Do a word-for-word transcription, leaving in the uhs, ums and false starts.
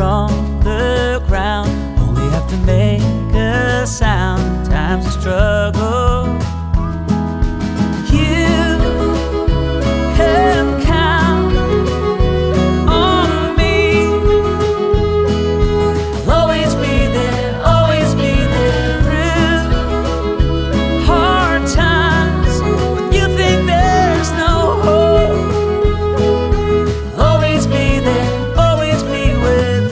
from the ground. Only have to make a sound. Time's a struggle